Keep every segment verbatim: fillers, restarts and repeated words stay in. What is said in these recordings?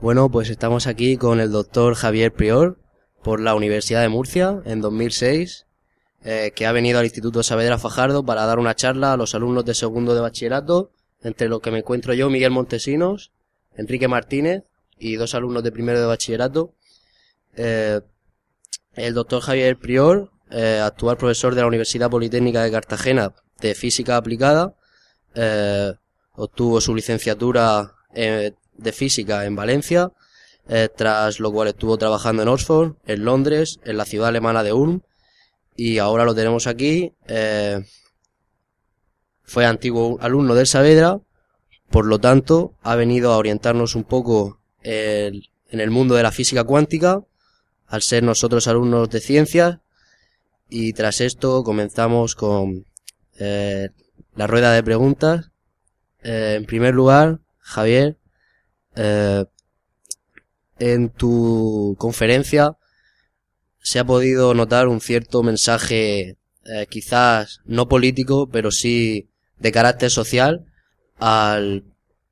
Bueno, pues estamos aquí con el doctor Javier Prior por la Universidad de Murcia en dos mil seis, eh, que ha venido al Instituto Saavedra Fajardo para dar una charla a los alumnos de segundo de bachillerato, entre los que me encuentro yo, Miguel Montesinos, Enrique Martínez y dos alumnos de primero de bachillerato. Eh, el doctor Javier Prior, eh, actual profesor de la Universidad Politécnica de Cartagena de Física Aplicada, eh, obtuvo su licenciatura eh, de Física en Valencia, eh, tras lo cual estuvo trabajando en Oxford, en Londres, en la ciudad alemana de Ulm, y ahora lo tenemos aquí. Eh, fue antiguo alumno del Saavedra, por lo tanto ha venido a orientarnos un poco el, en el mundo de la física cuántica, al ser nosotros alumnos de ciencias, y tras esto comenzamos con eh, la rueda de preguntas. Eh, en primer lugar, Javier, eh, en tu conferencia se ha podido notar un cierto mensaje, eh, quizás no político, pero sí de carácter social. Al,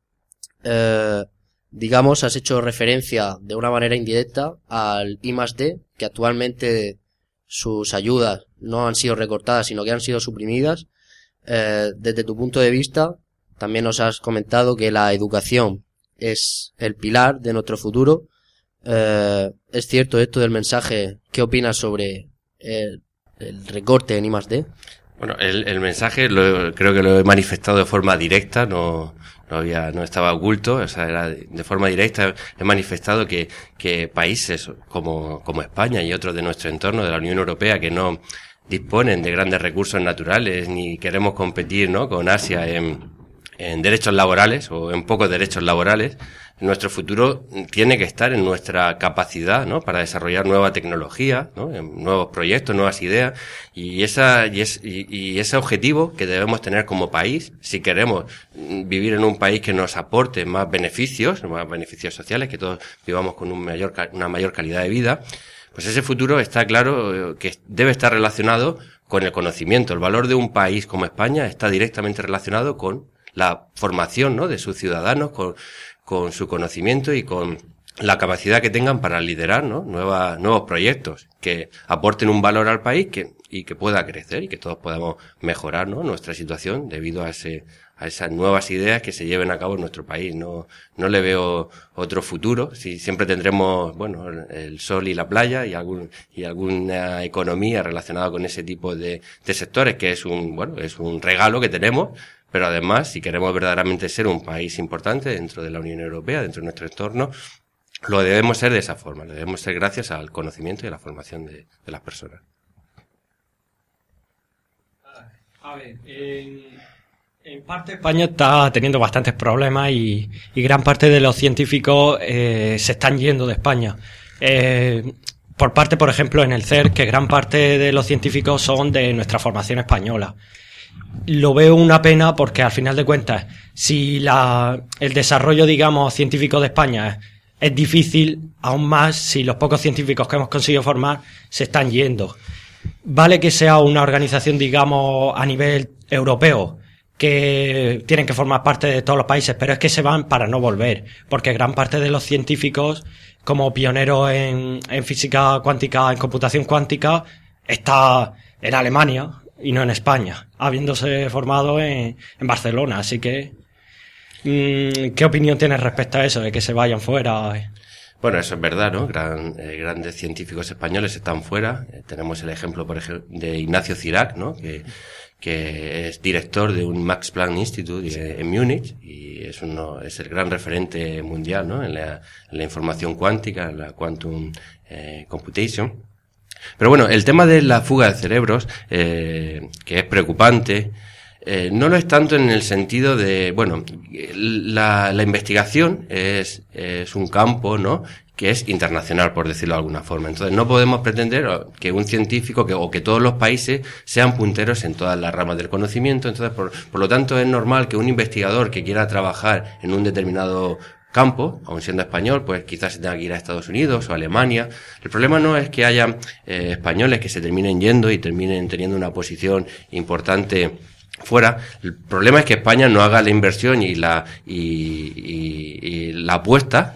eh, digamos, has hecho referencia de una manera indirecta al I más D, que actualmente sus ayudas no han sido recortadas, sino que han sido suprimidas. Eh, desde tu punto de vista, también nos has comentado que la educación es el pilar de nuestro futuro. Eh, ¿Es cierto esto del mensaje? ¿Qué opinas sobre el, el recorte en I más D? Bueno, el, el mensaje lo, creo que lo he manifestado de forma directa, no, no había, no estaba oculto, o sea, era de, de forma directa. He manifestado que, que países como, como España y otros de nuestro entorno, de la Unión Europea, que no disponen de grandes recursos naturales, ni queremos competir, ¿no?, con Asia en, en derechos laborales o en pocos derechos laborales. Nuestro futuro tiene que estar en nuestra capacidad, ¿no?, para desarrollar nueva tecnología, ¿no?, en nuevos proyectos, nuevas ideas, y esa y, es, y, y ese objetivo que debemos tener como país, si queremos vivir en un país que nos aporte más beneficios, más beneficios sociales, que todos vivamos con un mayor una mayor calidad de vida, pues ese futuro está claro que debe estar relacionado con el conocimiento. El valor de un país como España está directamente relacionado con la formación, ¿no?, de sus ciudadanos, con con su conocimiento y con la capacidad que tengan para liderar, ¿no?, nuevas, nuevos proyectos que aporten un valor al país que, y que pueda crecer y que todos podamos mejorar, ¿no?, nuestra situación debido a ese, a esas nuevas ideas que se lleven a cabo en nuestro país. No, no le veo otro futuro. Si siempre tendremos, bueno, el sol y la playa y algún, y alguna economía relacionada con ese tipo de, de sectores, que es un, bueno, es un regalo que tenemos. Pero además, si queremos verdaderamente ser un país importante dentro de la Unión Europea, dentro de nuestro entorno, lo debemos ser de esa forma, lo debemos ser gracias al conocimiento y a la formación de, de las personas. A ver, en, en parte España está teniendo bastantes problemas y, y gran parte de los científicos eh, se están yendo de España. Eh, por parte, por ejemplo, en el C E R, que gran parte de los científicos son de nuestra formación española. Lo veo una pena porque, al final de cuentas, si la, el desarrollo, digamos, científico de España es, es difícil, aún más si los pocos científicos que hemos conseguido formar se están yendo. Vale que sea una organización, digamos, a nivel europeo, que tienen que formar parte de todos los países, pero es que se van para no volver, porque gran parte de los científicos, como pioneros en, en física cuántica, en computación cuántica, está en Alemania y no en España, habiéndose formado en, en Barcelona. Así que, mmm, ¿qué opinión tienes respecto a eso, de que se vayan fuera? Bueno, eso es verdad, ¿no? Gran, eh, grandes científicos españoles están fuera. Eh, tenemos el ejemplo, por ejemplo, de Ignacio Cirac, ¿no?, que, que es director de un Max Planck Institute eh, en Múnich, y es uno, es el gran referente mundial, ¿no?, en la, en la información cuántica, en la quantum eh, computation. Pero bueno, el tema de la fuga de cerebros, eh, que es preocupante, eh, no lo es tanto en el sentido de, bueno, la, la investigación es, es un campo, ¿no?, que es internacional, por decirlo de alguna forma. Entonces no podemos pretender que un científico que, o que todos los países sean punteros en todas las ramas del conocimiento. Entonces, por, por lo tanto, es normal que un investigador que quiera trabajar en un determinado campo, aun siendo español, pues quizás se tenga que ir a Estados Unidos o a Alemania. El problema no es que haya eh, españoles que se terminen yendo y terminen teniendo una posición importante fuera. El problema es que España no haga la inversión y la y, y, y la apuesta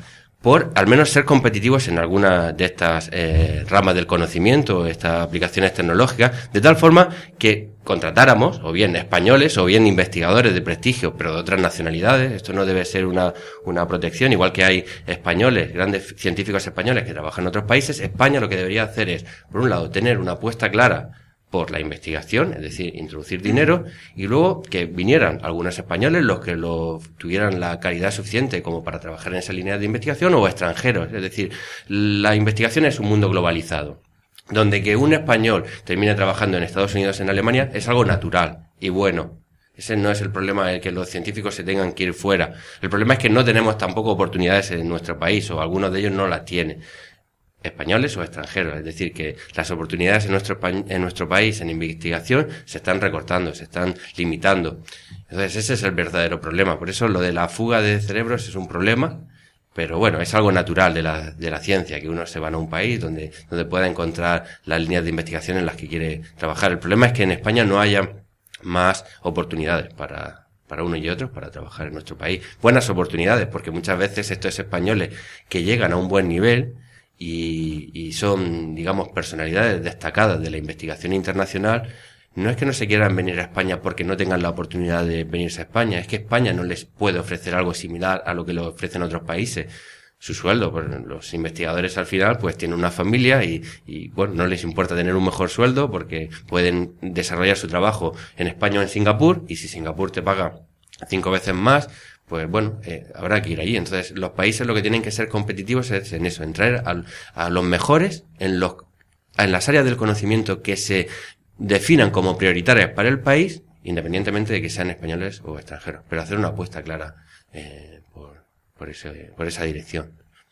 por al menos ser competitivos en alguna de estas eh, ramas del conocimiento, estas aplicaciones tecnológicas, de tal forma que contratáramos o bien españoles o bien investigadores de prestigio, pero de otras nacionalidades. Esto no debe ser una, una protección, igual que hay españoles, grandes científicos españoles que trabajan en otros países. España lo que debería hacer es, por un lado, tener una apuesta clara por la investigación, es decir, introducir dinero, y luego que vinieran algunos españoles, los que lo tuvieran la calidad suficiente como para trabajar en esa línea de investigación, o extranjeros. Es decir, la investigación es un mundo globalizado, donde que un español termine trabajando en Estados Unidos, en Alemania, es algo natural y bueno. Ese no es el problema de que los científicos se tengan que ir fuera. El problema es que no tenemos tampoco oportunidades en nuestro país, o algunos de ellos no las tienen. Españoles o extranjeros, es decir, que las oportunidades en nuestro en nuestro país en investigación se están recortando, se están limitando. Entonces ese es el verdadero problema. Por eso lo de la fuga de cerebros es un problema, pero bueno, es algo natural de la de la ciencia, que uno se va a un país donde donde pueda encontrar las líneas de investigación en las que quiere trabajar. El problema es que en España no haya más oportunidades para para uno y otros para trabajar en nuestro país. Buenas oportunidades, porque muchas veces estos españoles que llegan a un buen nivel Y, y son, digamos, personalidades destacadas de la investigación internacional, no es que no se quieran venir a España porque no tengan la oportunidad de venirse a España, es que España no les puede ofrecer algo similar a lo que le ofrecen otros países. Su sueldo, pues los investigadores al final pues tienen una familia y, y bueno, no les importa tener un mejor sueldo porque pueden desarrollar su trabajo en España o en Singapur, y si Singapur te paga cinco veces más, pues bueno, eh, habrá que ir allí. Entonces, los países lo que tienen que ser competitivos es en eso, en traer a, a los mejores en los en las áreas del conocimiento que se definan como prioritarias para el país, independientemente de que sean españoles o extranjeros, pero hacer una apuesta clara eh, por por ese, por esa dirección.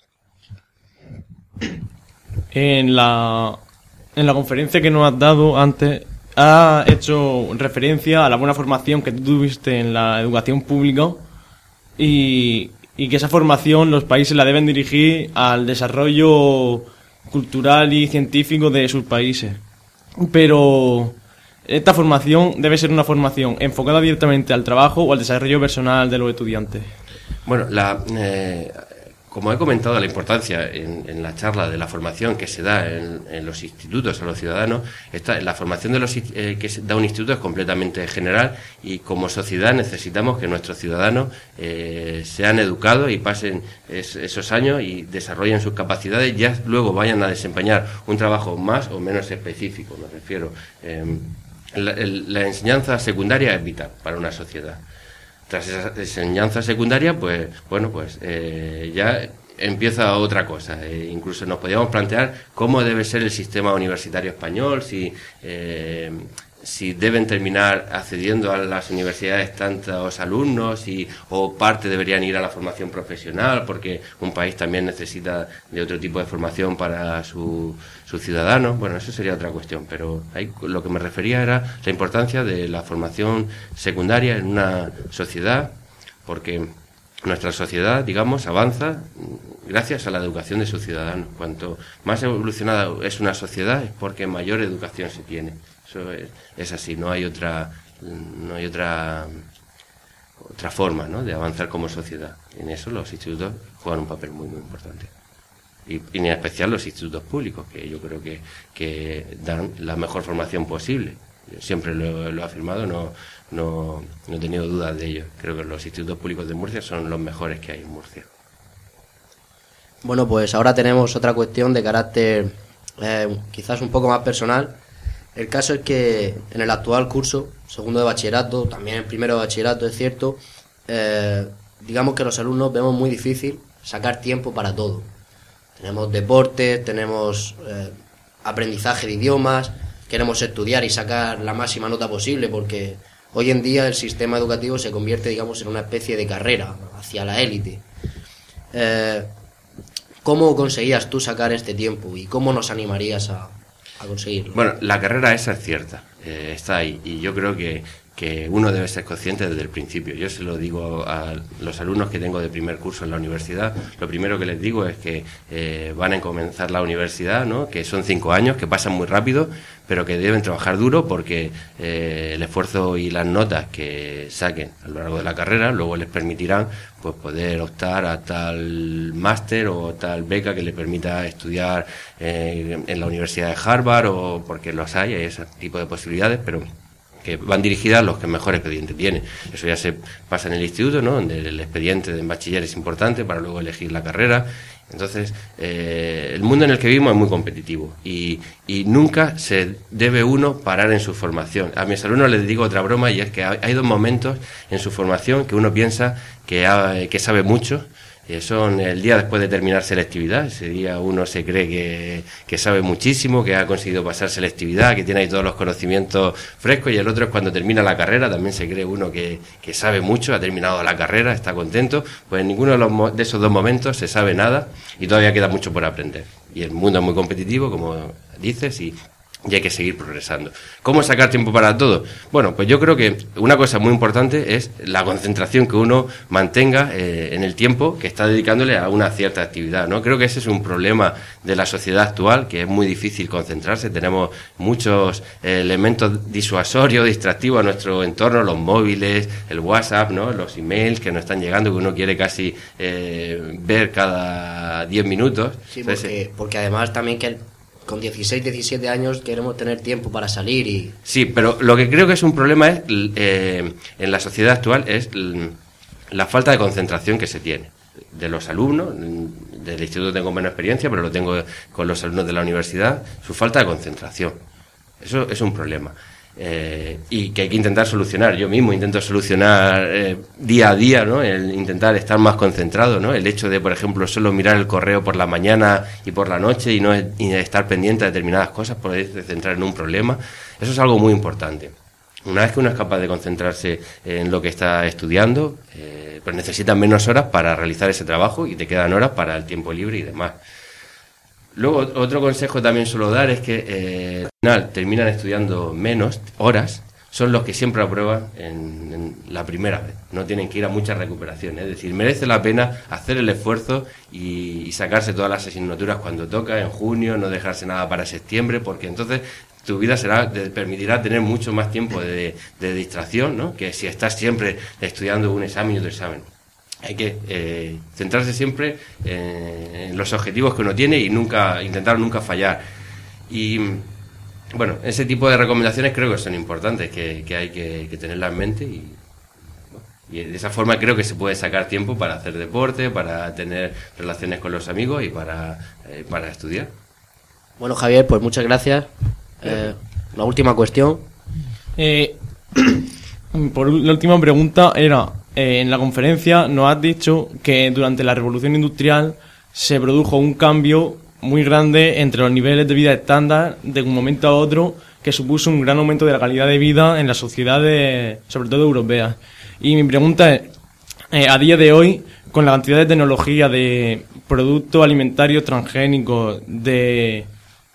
En la en la conferencia que nos has dado antes, ha hecho referencia a la buena formación que tú tuviste en la educación pública. Y, y que esa formación los países la deben dirigir al desarrollo cultural y científico de sus países. Pero esta formación debe ser una formación enfocada directamente al trabajo o al desarrollo personal de los estudiantes. Bueno, la, eh, como he comentado, la importancia en, en la charla de la formación que se da en, en los institutos a los ciudadanos, esta, la formación de los eh, que da un instituto es completamente general, y como sociedad necesitamos que nuestros ciudadanos eh, sean educados y pasen es, esos años y desarrollen sus capacidades, ya luego vayan a desempeñar un trabajo más o menos específico, me refiero. Eh, la, el, la enseñanza secundaria es vital para una sociedad. Tras esa enseñanza secundaria, pues bueno, pues eh, ya empieza otra cosa. Eh, incluso nos podríamos plantear cómo debe ser el sistema universitario español, si eh, si deben terminar accediendo a las universidades tantos alumnos y o parte deberían ir a la formación profesional, porque un país también necesita de otro tipo de formación para su, sus ciudadanos. Bueno, eso sería otra cuestión, pero ahí lo que me refería era la importancia de la formación secundaria en una sociedad, porque nuestra sociedad, digamos, avanza gracias a la educación de sus ciudadanos. Cuanto más evolucionada es una sociedad es porque mayor educación se tiene. Eso es, es así, no hay otra no hay otra otra forma, ¿no?, de avanzar como sociedad. En eso los institutos juegan un papel muy muy importante. Y, y en especial los institutos públicos, que yo creo que, que dan la mejor formación posible. Yo siempre lo, lo he afirmado, no, no, no he tenido dudas de ello. Creo que los institutos públicos de Murcia son los mejores que hay en Murcia. Bueno, pues ahora tenemos otra cuestión de carácter eh, quizás un poco más personal. El caso es que en el actual curso, segundo de bachillerato, también el primero de bachillerato, es cierto, eh, digamos que los alumnos vemos muy difícil sacar tiempo para todo. Tenemos deportes, tenemos eh, aprendizaje de idiomas, queremos estudiar y sacar la máxima nota posible, porque hoy en día el sistema educativo se convierte, digamos, en una especie de carrera hacia la élite. Eh, ¿Cómo conseguías tú sacar este tiempo y cómo nos animarías a, a conseguirlo? Bueno, la carrera esa es cierta, eh, está ahí, y yo creo que, que uno debe ser consciente desde el principio. Yo se lo digo a los alumnos que tengo de primer curso en la universidad. Lo primero que les digo es que eh, van a comenzar la universidad, ¿no? Que son cinco años, que pasan muy rápido, pero que deben trabajar duro porque eh, el esfuerzo y las notas que saquen a lo largo de la carrera luego les permitirán pues poder optar a tal máster o tal beca que le permita estudiar eh, en la Universidad de Harvard, o porque los hay, hay ese tipo de posibilidades, pero que van dirigidas a los que mejor expediente tienen. Eso ya se pasa en el instituto, ¿no? Donde el expediente de bachiller es importante para luego elegir la carrera. Entonces, eh, el mundo en el que vivimos es muy competitivo y, y nunca se debe uno parar en su formación. A mis alumnos les digo otra broma, y es que hay dos momentos en su formación que uno piensa que, ha, que sabe mucho. Eh, son el día después de terminar selectividad. Ese día uno se cree que, que sabe muchísimo, que ha conseguido pasar selectividad, que tiene ahí todos los conocimientos frescos, y el otro es cuando termina la carrera. También se cree uno que, que sabe mucho, ha terminado la carrera, está contento. Pues en ninguno de, los, de esos dos momentos se sabe nada y todavía queda mucho por aprender. Y el mundo es muy competitivo, como dices, y y hay que seguir progresando. ¿Cómo sacar tiempo para todo? Bueno, pues yo creo que una cosa muy importante es la concentración que uno mantenga eh, en el tiempo que está dedicándole a una cierta actividad, ¿no? Creo que ese es un problema de la sociedad actual, que es muy difícil concentrarse. Tenemos muchos eh, elementos disuasorios, distractivos a nuestro entorno, los móviles, el WhatsApp, ¿no? Los emails que nos están llegando, que uno quiere casi eh, ver cada diez minutos. Sí, porque, Entonces, porque además también que con dieciséis, diecisiete años queremos tener tiempo para salir y... Sí, pero lo que creo que es un problema es eh, en la sociedad actual es la falta de concentración que se tiene de los alumnos. Del instituto tengo menos experiencia, pero lo tengo con los alumnos de la universidad, su falta de concentración. Eso es un problema. Eh, y que hay que intentar solucionar. Yo mismo intento solucionar eh, día a día, ¿no? El intentar estar más concentrado, ¿no? El hecho de, por ejemplo, solo mirar el correo por la mañana y por la noche y no y estar pendiente de determinadas cosas, poder centrar en un problema, eso es algo muy importante. Una vez que uno es capaz de concentrarse en lo que está estudiando, eh, pues necesita menos horas para realizar ese trabajo y te quedan horas para el tiempo libre y demás. Luego, otro consejo también suelo dar es que eh, al final terminan estudiando menos horas, son los que siempre aprueban en, en la primera vez. No tienen que ir a muchas recuperaciones. Es decir, merece la pena hacer el esfuerzo y, y sacarse todas las asignaturas cuando toca, en junio, no dejarse nada para septiembre, porque entonces tu vida será te permitirá tener mucho más tiempo de, de distracción, ¿no? Que si estás siempre estudiando un examen y otro examen. Hay que eh, centrarse siempre eh, en los objetivos que uno tiene y nunca intentar nunca fallar. Y bueno, ese tipo de recomendaciones creo que son importantes, que, que hay que, que tenerlas en mente y, bueno, y de esa forma creo que se puede sacar tiempo para hacer deporte, para tener relaciones con los amigos y para, eh, para estudiar. Bueno, Javier, pues muchas gracias. Eh, la última cuestión. Eh, por la última pregunta era... Eh, en la conferencia nos has dicho que durante la Revolución Industrial se produjo un cambio muy grande entre los niveles de vida estándar de un momento a otro, que supuso un gran aumento de la calidad de vida en las sociedades, sobre todo europeas. Y mi pregunta es, eh, a día de hoy, con la cantidad de tecnología, de productos alimentarios transgénicos, de...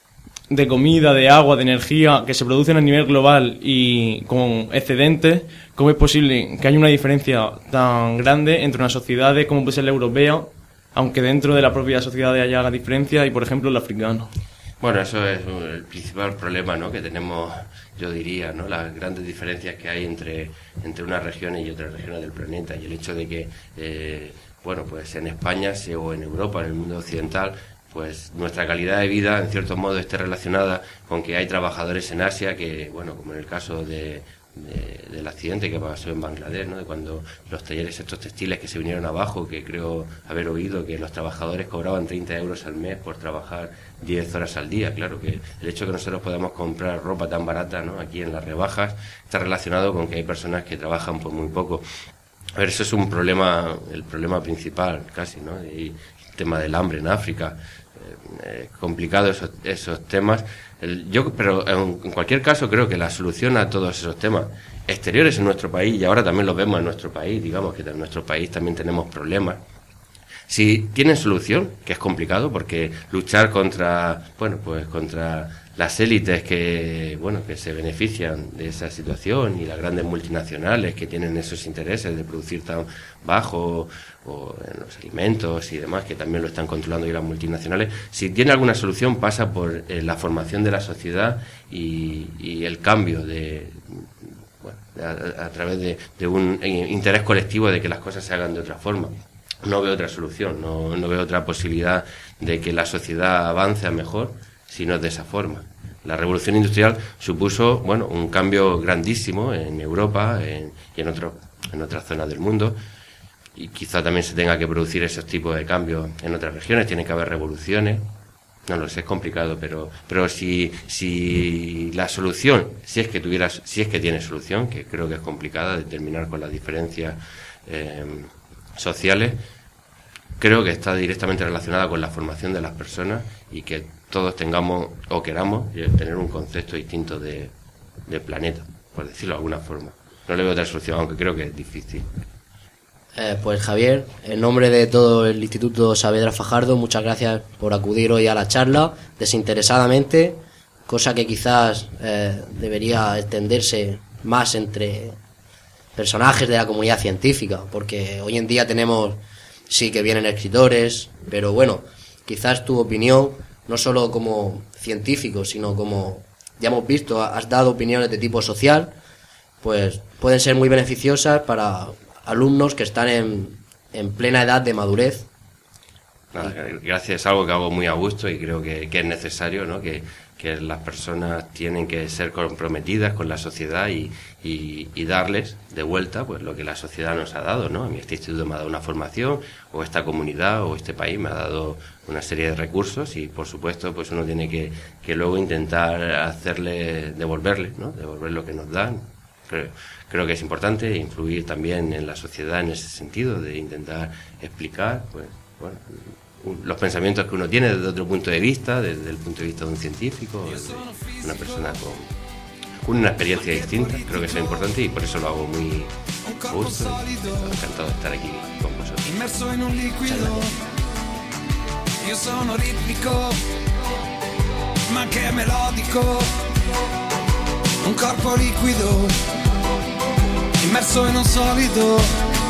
de comida, de agua, de energía que se producen a nivel global y con excedentes, ¿cómo es posible que haya una diferencia tan grande entre unas sociedades como puede ser la europea, aunque dentro de la propia sociedad haya diferencia, y por ejemplo el africano? Bueno, eso es el principal problema, ¿no? Que tenemos, yo diría, ¿no? Las grandes diferencias que hay entre, entre unas regiones y otras regiones del planeta, y el hecho de que, eh, bueno, pues en España o en Europa, en el mundo occidental, pues nuestra calidad de vida en cierto modo esté relacionada con que hay trabajadores en Asia que, bueno, como en el caso de, de, del accidente que pasó en Bangladesh, ¿no? De cuando los talleres estos textiles que se vinieron abajo, que creo haber oído que los trabajadores cobraban treinta euros al mes por trabajar diez horas al día. Claro que el hecho de que nosotros podamos comprar ropa tan barata, ¿no? Aquí en las rebajas está relacionado con que hay personas que trabajan por muy poco. A ver, eso es un problema, el problema principal casi, ¿no? Y el tema del hambre en África. Eh, complicado esos, esos temas. El, yo, pero en, en cualquier caso creo que la solución a todos esos temas exteriores en nuestro país, y ahora también los vemos en nuestro país, digamos que en nuestro país también tenemos problemas, si tienen solución, que es complicado porque luchar contra, bueno, pues contra las élites que, bueno, que se benefician de esa situación y las grandes multinacionales que tienen esos intereses de producir tan bajo o en los alimentos y demás, que también lo están controlando y las multinacionales, si tiene alguna solución pasa por eh, la formación de la sociedad y, y el cambio de, bueno, a, a través de, de un interés colectivo de que las cosas se hagan de otra forma. No veo otra solución, no, no veo otra posibilidad de que la sociedad avance a mejor si no es de esa forma. La revolución industrial supuso, bueno, un cambio grandísimo en Europa en, y en, otro, en otras zonas del mundo, y quizá también se tenga que producir esos tipos de cambios en otras regiones, tiene que haber revoluciones. No lo sé, es complicado, pero pero si si la solución, si es que tuviera, si es que tiene solución, que creo que es complicada de terminar con las diferencias eh, sociales, creo que está directamente relacionada con la formación de las personas y que todos tengamos o queramos tener un concepto distinto de, de planeta, por decirlo de alguna forma. No le veo otra solución, aunque creo que es difícil. Eh, pues Javier, en nombre de todo el Instituto Saavedra Fajardo, muchas gracias por acudir hoy a la charla desinteresadamente, cosa que quizás eh, debería extenderse más entre personajes de la comunidad científica, porque hoy en día tenemos, sí que vienen escritores, pero bueno, quizás tu opinión, no solo como científico, sino como ya hemos visto, has dado opiniones de tipo social, pues pueden ser muy beneficiosas para alumnos que están en, en plena edad de madurez. Nada, gracias, es algo que hago muy a gusto y creo que, que es necesario, ¿no? Que, que las personas tienen que ser comprometidas con la sociedad y, y, y darles de vuelta pues lo que la sociedad nos ha dado, ¿no? A mí este instituto me ha dado una formación, o esta comunidad o este país me ha dado una serie de recursos y por supuesto pues uno tiene que, que luego intentar hacerle, devolverle, ¿no? Devolver lo que nos dan. Creo, creo que es importante influir también en la sociedad en ese sentido, de intentar explicar pues bueno, los pensamientos que uno tiene desde otro punto de vista, desde el punto de vista de un científico, de una persona con, con una experiencia distinta. Creo que eso es importante y por eso lo hago muy a gusto. Estoy encantado de estar aquí con vosotros. Immerso in un liquido, io sono ritmico, ma anche melodico, un corpo liquido, immerso in un solido.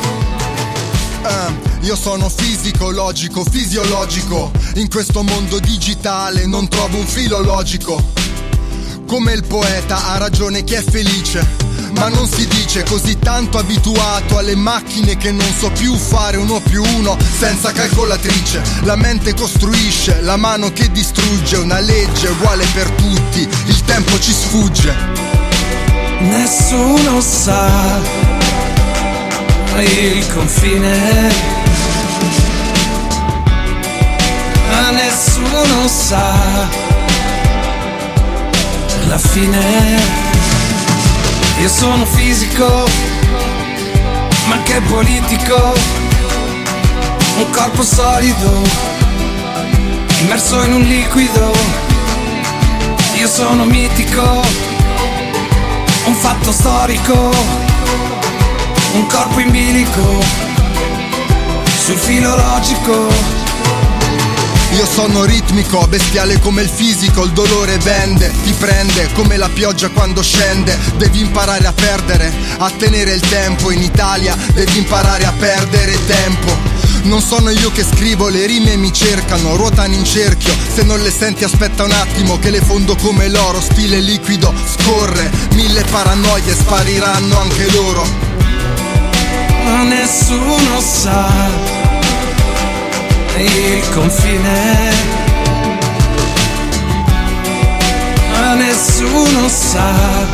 Uh, io sono fisico, logico, fisiologico. In questo mondo digitale non trovo un filo logico. Come il poeta ha ragione chi è felice, ma non si dice, così tanto abituato alle macchine che non so più fare uno più uno senza calcolatrice. La mente costruisce, la mano che distrugge, una legge uguale per tutti, il tempo ci sfugge. Nessuno sa il confine, ma nessuno sa la fine. Io sono fisico, ma anche politico, un corpo solido, immerso in un liquido. Io sono mitico, un fatto storico, un corpo in bilico, sul filo logico. Io sono ritmico, bestiale come il fisico, il dolore vende, ti prende come la pioggia quando scende. Devi imparare a perdere, a tenere il tempo. In Italia devi imparare a perdere tempo. Non sono io che scrivo, le rime mi cercano, ruotano in cerchio. Se non le senti aspetta un attimo che le fondo come l'oro. Stile liquido scorre, mille paranoie spariranno anche loro. Ma nessuno sa il confine, ma nessuno sa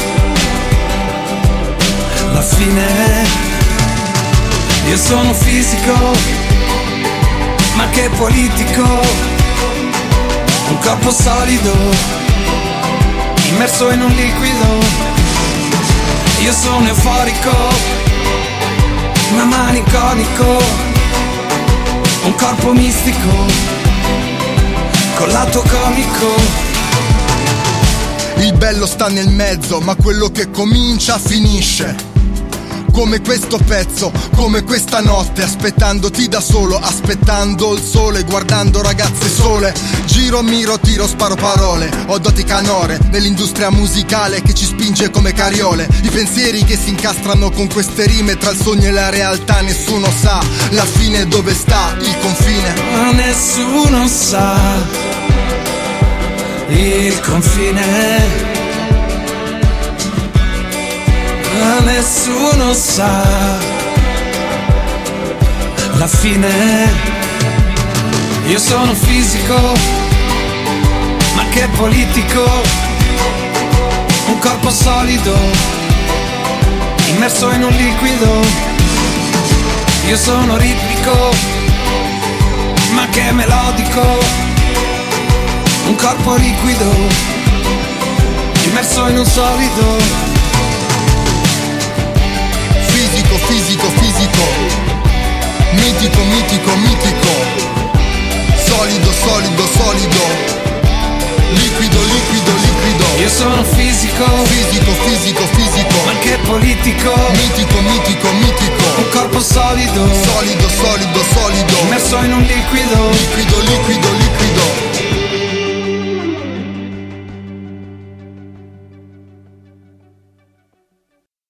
la fine. Io sono fisico, ma che politico, un corpo solido, immerso in un liquido. Io sono euforico, ma malinconico, un corpo mistico, con lato comico. Il bello sta nel mezzo, ma quello che comincia finisce. come questo pezzo, come questa notte, aspettandoti da solo, aspettando il sole, guardando ragazze sole. Giro, miro, tiro, sparo parole, ho doti canore nell'industria musicale che ci spinge come cariole. I pensieri che si incastrano con queste rime, tra il sogno e la realtà nessuno sa la fine, dove sta il confine. Ma nessuno sa il confine. Ma nessuno sa la fine. Io sono fisico, ma che politico. Un corpo solido, immerso in un liquido. Io sono ritmico, ma che melodico. Un corpo liquido, immerso in un solido. Fisico, fisico, fisico, mitico, mitico, mitico, solido, solido, solido, liquido, liquido, liquido. Io sono fisico, fisico, fisico, fisico, ma anche politico, mitico, mitico, mitico, un corpo solido, solido, solido, solido, immerso in un liquido, liquido, liquido, liquido.